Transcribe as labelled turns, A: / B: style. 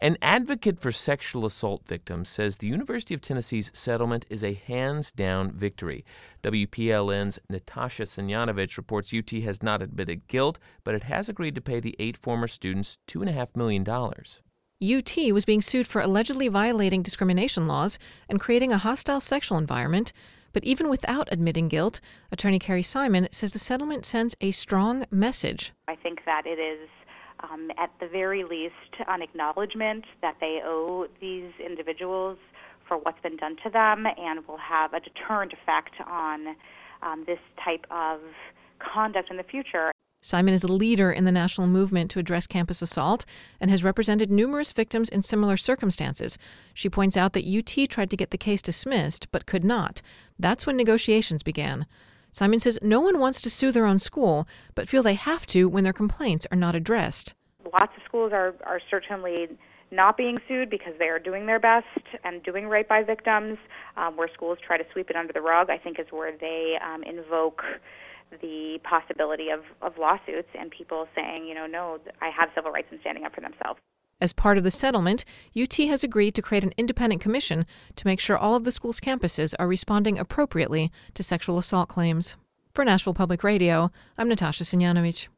A: An advocate for sexual assault victims says the University of Tennessee's settlement is a hands-down victory. WPLN's Natasha Simjanovich reports UT has not admitted guilt, but it has agreed to pay the 8 former students $2.5 million.
B: UT was being sued for allegedly violating discrimination laws and creating a hostile sexual environment. But even without admitting guilt, attorney Carrie Simon says the settlement sends a strong message.
C: I think that it is, at the very least, an acknowledgement that they owe these individuals for what's been done to them and will have a deterrent effect on this type of conduct in the future.
B: Simon is a leader in the national movement to address campus assault and has represented numerous victims in similar circumstances. She points out that UT tried to get the case dismissed, but could not. That's when negotiations began. Simon says no one wants to sue their own school, but feel they have to when their complaints are not addressed.
C: Lots of schools are certainly not being sued because they are doing their best and doing right by victims. Where schools try to sweep it under the rug, I think, is where they invoke the possibility of lawsuits and people saying, no, I have civil rights and standing up for themselves.
B: As part of the settlement, UT has agreed to create an independent commission to make sure all of the school's campuses are responding appropriately to sexual assault claims. For Nashville Public Radio, I'm Natasha Simjanovich.